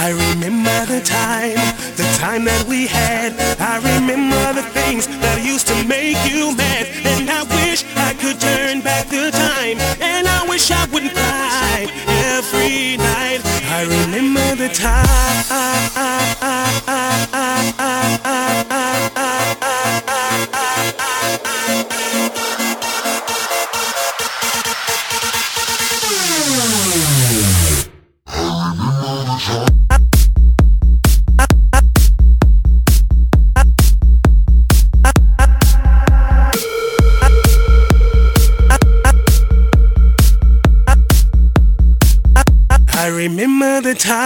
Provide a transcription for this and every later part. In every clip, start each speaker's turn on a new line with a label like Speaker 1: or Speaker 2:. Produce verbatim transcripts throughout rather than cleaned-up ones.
Speaker 1: I remember the time, the time that we had. I remember the things that used to make you mad. And I wish I could turn back the time. And I wish I wouldn't cry every night. I remember the time. I remember the time.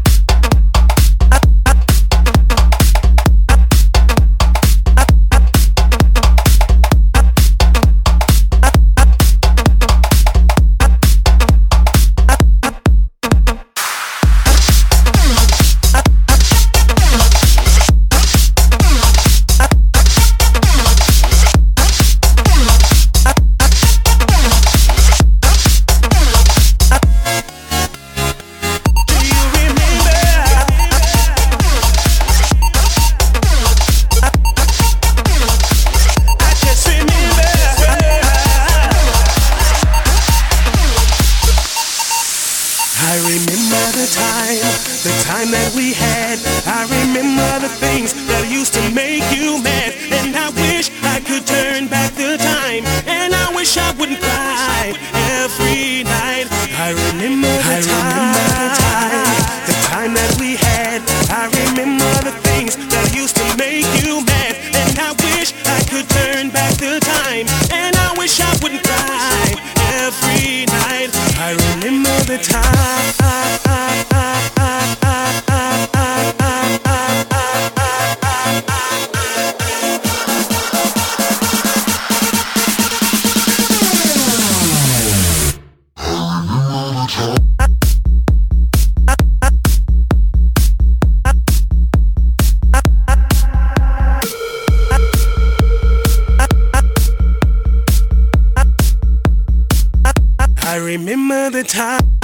Speaker 1: I remember the time, the time that we had. I remember the things that used to make you mad. And I wish I could turn back the time. And I wish I wouldn't cry every night. I remember the I time, remember the time, the time that we had. I remember the things that used to make you mad. And I wish I could turn back the time. And I wish I wouldn't cry every night. I remember the time. I remember the time.